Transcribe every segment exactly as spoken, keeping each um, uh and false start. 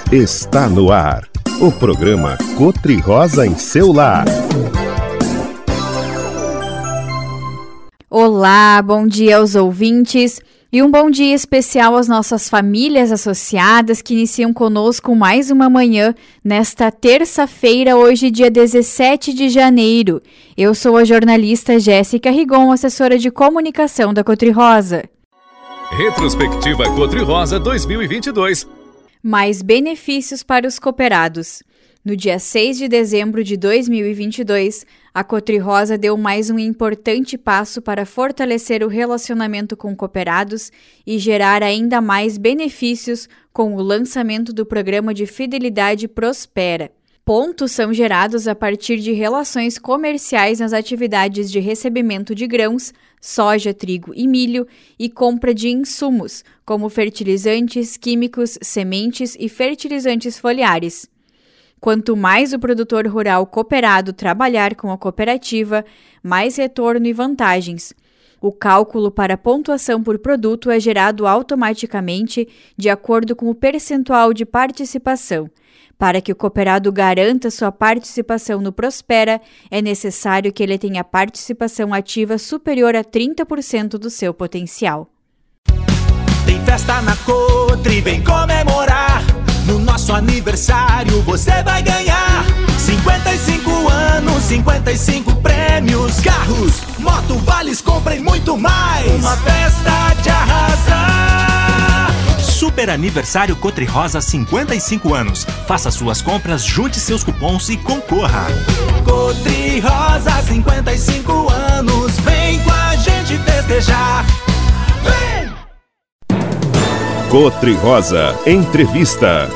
Está no ar, o programa Cotri-Rosa em seu lar. Olá, bom dia aos ouvintes e um bom dia especial às nossas famílias associadas que iniciam conosco mais uma manhã nesta terça-feira, hoje dia dezessete de janeiro. Eu sou a jornalista Jéssica Rigon, assessora de comunicação da Cotri-Rosa. Retrospectiva Cotri-Rosa dois mil e vinte e dois. Mais benefícios para os cooperados. No dia seis de dezembro de dois mil e vinte e dois, a Cotri-Rosa deu mais um importante passo para fortalecer o relacionamento com cooperados e gerar ainda mais benefícios com o lançamento do programa de fidelidade Prospera. Pontos são gerados a partir de relações comerciais nas atividades de recebimento de grãos, soja, trigo e milho e compra de insumos, como fertilizantes, químicos, sementes e fertilizantes foliares. Quanto mais o produtor rural cooperado trabalhar com a cooperativa, mais retorno e vantagens. O cálculo para pontuação por produto é gerado automaticamente de acordo com o percentual de participação. Para que o cooperado garanta sua participação no Prospera, é necessário que ele tenha participação ativa superior a trinta por cento do seu potencial. Tem festa na Cotri, vem comemorar. No nosso aniversário você vai ganhar cinquenta e cinco anos, cinquenta e cinco prêmios, carros, moto, vales, compra e muito mais. Uma festa de arrasar. Super Aniversário Cotri-Rosa cinquenta e cinco anos. Faça suas compras, junte seus cupons e concorra. Cotri-Rosa cinquenta e cinco anos, vem com a gente festejar. Vem! Cotri-Rosa Entrevista.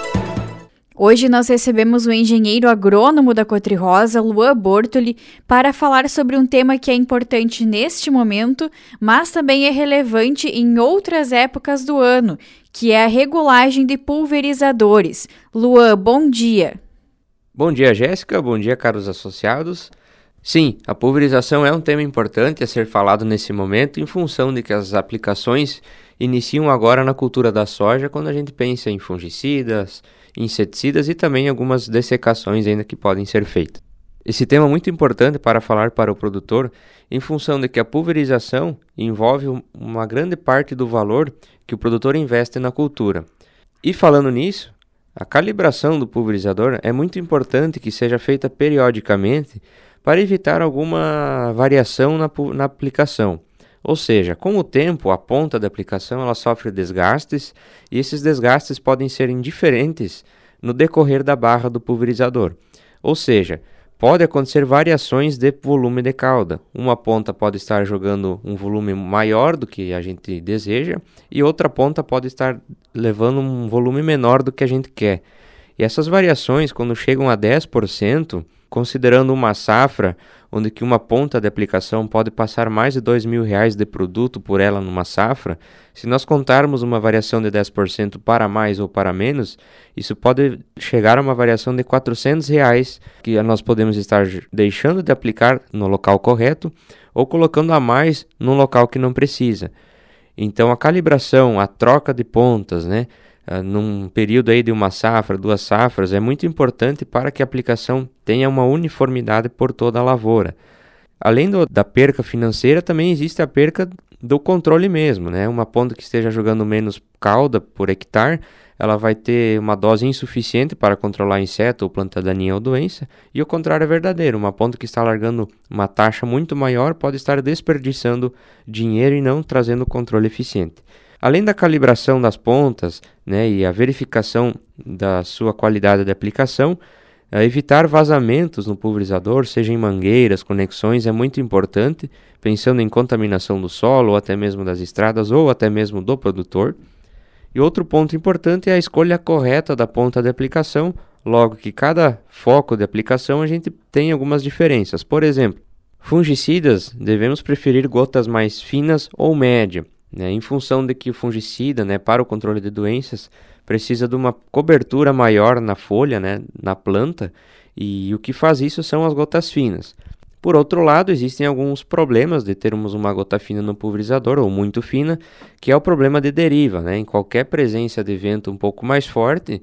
Hoje nós recebemos o engenheiro agrônomo da Cotri-Rosa, Luan Bortoli, para falar sobre um tema que é importante neste momento, mas também é relevante em outras épocas do ano, que é a regulagem de pulverizadores. Luan, bom dia. Bom dia, Jéssica. Bom dia, caros associados. Sim, a pulverização é um tema importante a ser falado nesse momento em função de que as aplicações iniciam agora na cultura da soja quando a gente pensa em fungicidas, inseticidas e também algumas dessecações ainda que podem ser feitas. Esse tema é muito importante para falar para o produtor em função de que a pulverização envolve uma grande parte do valor que o produtor investe na cultura. E falando nisso, a calibração do pulverizador é muito importante que seja feita periodicamente para evitar alguma variação na, na aplicação. Ou seja, com o tempo, a ponta da aplicação ela sofre desgastes e esses desgastes podem ser indiferentes no decorrer da barra do pulverizador. Ou seja, pode acontecer variações de volume de cauda. Uma ponta pode estar jogando um volume maior do que a gente deseja e outra ponta pode estar levando um volume menor do que a gente quer. E essas variações, quando chegam a dez por cento, considerando uma safra onde que uma ponta de aplicação pode passar mais de dois mil reais de produto por ela numa safra, se nós contarmos uma variação de dez por cento para mais ou para menos, isso pode chegar a uma variação de quatrocentos reais que nós podemos estar deixando de aplicar no local correto ou colocando a mais num local que não precisa. Então a calibração, a troca de pontas, né? Uh, num período aí de uma safra, duas safras, é muito importante para que a aplicação tenha uma uniformidade por toda a lavoura. Além do, da perca financeira, também existe a perca do controle mesmo, né? Uma ponta que esteja jogando menos cauda por hectare, ela vai ter uma dose insuficiente para controlar inseto ou planta daninha ou doença, e o contrário é verdadeiro, uma ponta que está largando uma taxa muito maior pode estar desperdiçando dinheiro e não trazendo controle eficiente. Além da calibração das pontas, né, e a verificação da sua qualidade de aplicação, evitar vazamentos no pulverizador, seja em mangueiras, conexões, é muito importante, pensando em contaminação do solo, ou até mesmo das estradas, ou até mesmo do produtor. E outro ponto importante é a escolha correta da ponta de aplicação, logo que cada foco de aplicação a gente tem algumas diferenças. Por exemplo, fungicidas, devemos preferir gotas mais finas ou média. Né, em função de que o fungicida, né, para o controle de doenças, precisa de uma cobertura maior na folha, né, na planta, e o que faz isso são as gotas finas. Por outro lado, existem alguns problemas de termos uma gota fina no pulverizador, ou muito fina, que é o problema de deriva. Né? Em qualquer presença de vento um pouco mais forte,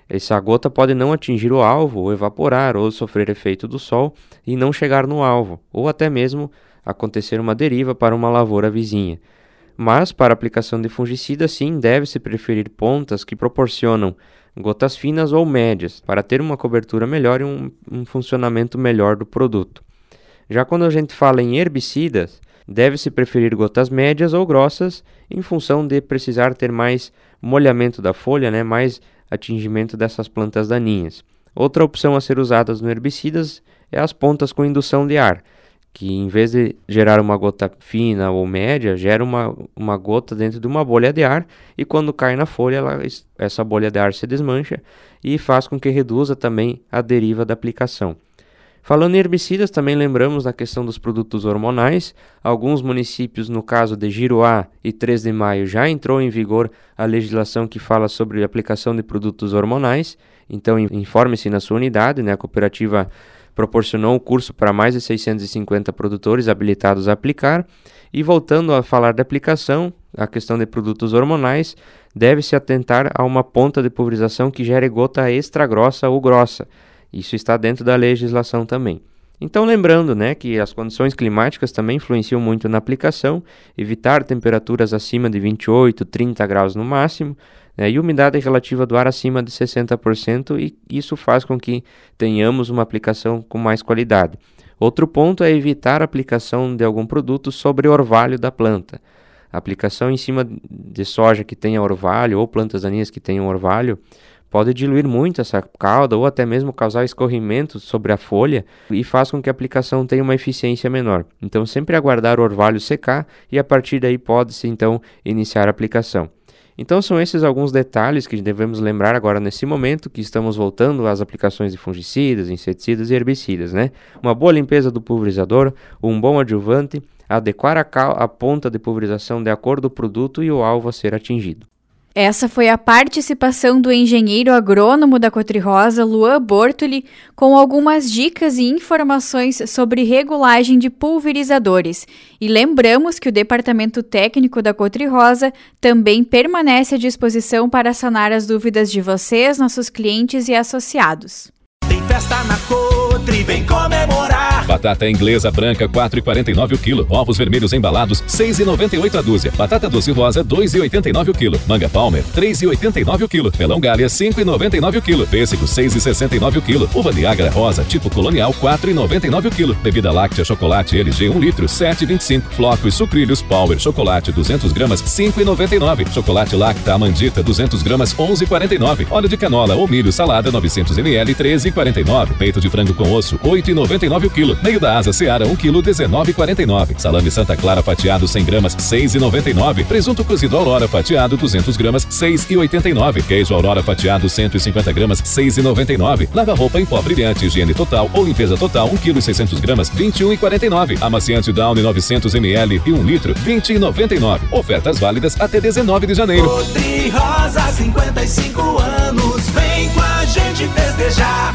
Essa gota pode não atingir o alvo, ou evaporar, ou sofrer efeito do sol e não chegar no alvo, ou até mesmo acontecer uma deriva para uma lavoura vizinha. Mas, para aplicação de fungicida, sim, deve-se preferir pontas que proporcionam gotas finas ou médias, para ter uma cobertura melhor e um, um funcionamento melhor do produto. Já quando a gente fala em herbicidas, deve-se preferir gotas médias ou grossas, em função de precisar ter mais molhamento da folha, né, mais atingimento dessas plantas daninhas. Outra opção a ser usada no herbicidas é as pontas com indução de ar, que em vez de gerar uma gota fina ou média, gera uma, uma gota dentro de uma bolha de ar, e quando cai na folha, ela, essa bolha de ar se desmancha e faz com que reduza também a deriva da aplicação. Falando em herbicidas, também lembramos da questão dos produtos hormonais. Alguns municípios, no caso de Giruá e três de maio, já entrou em vigor a legislação que fala sobre a aplicação de produtos hormonais. Então, informe-se na sua unidade, né? A cooperativa proporcionou um curso para mais de seiscentos e cinquenta produtores habilitados a aplicar. E voltando a falar da aplicação, a questão de produtos hormonais, deve-se atentar a uma ponta de pulverização que gere gota extra grossa ou grossa. Isso está dentro da legislação também. Então, lembrando, né, que as condições climáticas também influenciam muito na aplicação, evitar temperaturas acima de vinte e oito, trinta graus no máximo, né, e umidade relativa do ar acima de sessenta por cento, e isso faz com que tenhamos uma aplicação com mais qualidade. Outro ponto é evitar a aplicação de algum produto sobre o orvalho da planta. A aplicação em cima de soja que tenha orvalho ou plantas daninhas que tenham orvalho pode diluir muito essa cauda ou até mesmo causar escorrimento sobre a folha e faz com que a aplicação tenha uma eficiência menor. Então, sempre aguardar o orvalho secar e a partir daí pode-se então iniciar a aplicação. Então, são esses alguns detalhes que devemos lembrar agora nesse momento que estamos voltando às aplicações de fungicidas, inseticidas e herbicidas, né? Uma boa limpeza do pulverizador, um bom adjuvante, adequar a, cal- a ponta de pulverização de acordo com o produto e o alvo a ser atingido. Essa foi a participação do engenheiro agrônomo da Cotrirosa, Luan Bortoli, com algumas dicas e informações sobre regulagem de pulverizadores. E lembramos que o Departamento Técnico da Cotrirosa também permanece à disposição para sanar as dúvidas de vocês, nossos clientes e associados. Tem festa na Cotri, vem comemorar. Batata inglesa branca, quatro reais e quarenta e nove o quilo. Ovos vermelhos embalados, seis reais e noventa e oito a dúzia. Batata doce rosa, dois reais e oitenta e nove o quilo. Manga Palmer, três reais e oitenta e nove o quilo. Melão Galha, cinco reais e noventa e nove o quilo. Pêssego, seis reais e sessenta e nove o quilo. Uva Niágara rosa, tipo colonial, quatro reais e noventa e nove o quilo. Bebida láctea chocolate L G um litro, sete reais e vinte e cinco. Flocos sucrilhos Power chocolate duzentas gramas, cinco reais e noventa e nove. Chocolate Lacta Amandita duzentas gramas, onze reais e quarenta e nove. Óleo de canola ou milho salada novecentos mililitros, treze reais e quarenta e nove. Peito de frango com osso, oito reais e noventa e nove o quilo. Meio da asa Seara, um quilo, dezenove reais e quarenta e nove. Salame Santa Clara fatiado cem gramas, seis reais e noventa e nove. Presunto cozido Aurora fatiado duzentas gramas, seis reais e oitenta e nove. Queijo Aurora fatiado cento e cinquenta gramas, seis reais e noventa e nove. Lava-roupa em pó brilhante, higiene total ou limpeza total, um quilo e seiscentas gramas, vinte e um reais e quarenta e nove. Amaciante Downy novecentos mililitros e um litro, vinte reais e noventa e nove. Ofertas válidas até dezenove de janeiro. Cotrirosa, cinquenta e cinco anos, vem com a gente festejar.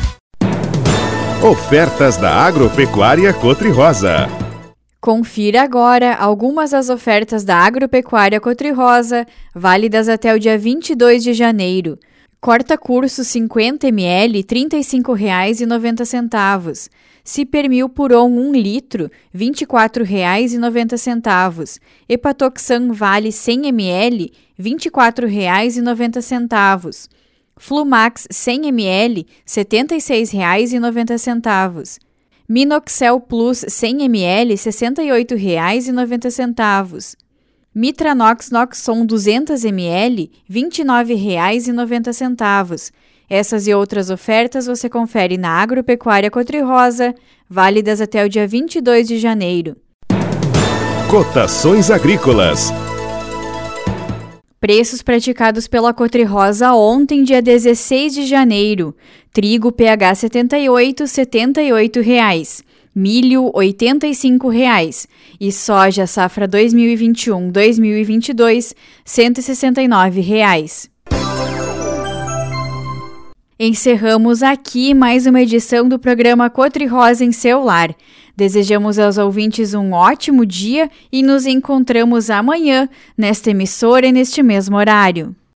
Ofertas da Agropecuária Cotrirosa. Confira agora algumas das ofertas da Agropecuária Cotrirosa, válidas até o dia vinte e dois de janeiro. Corta-curso cinquenta mililitros, trinta e cinco reais e noventa centavos. Cipermil Puron um litro, vinte e quatro reais e noventa centavos. Hepatoxan Vale cem mililitros, vinte e quatro reais e noventa centavos. Flumax cem mililitros, setenta e seis reais e noventa centavos. Minoxel Plus cem mililitros, sessenta e oito reais e noventa centavos. Mitranox Noxon duzentos mililitros, vinte e nove reais e noventa centavos. Essas e outras ofertas você confere na Agropecuária Cotrirosa, válidas até o dia vinte e dois de janeiro. Cotações agrícolas. Preços praticados pela Cotrirosa ontem, dia dezesseis de janeiro. Trigo P H setenta e oito, setenta e oito reais. Milho, oitenta e cinco reais. E soja safra dois mil e vinte e um, dois mil e vinte e dois, cento e sessenta e nove reais. Encerramos aqui mais uma edição do programa Cotrirosa em seu lar. Desejamos aos ouvintes um ótimo dia e nos encontramos amanhã, nesta emissora e neste mesmo horário.